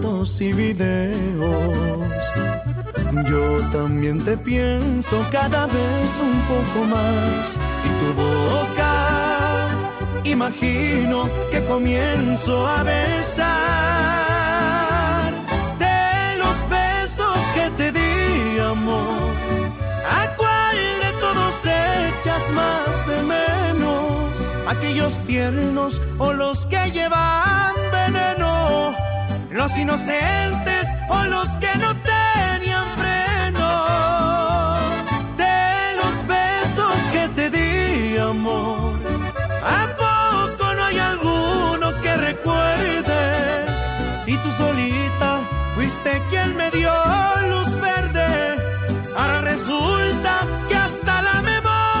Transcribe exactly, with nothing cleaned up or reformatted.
fotos y videos. Yo también te pienso cada vez un poco más. Y tu boca, imagino que comienzo a besar. De los besos que te di, amor, ¿a cuál de todos echas más de menos? ¿Aquellos tiernos o los que llevan veneno? ¿Los inocentes o los que no te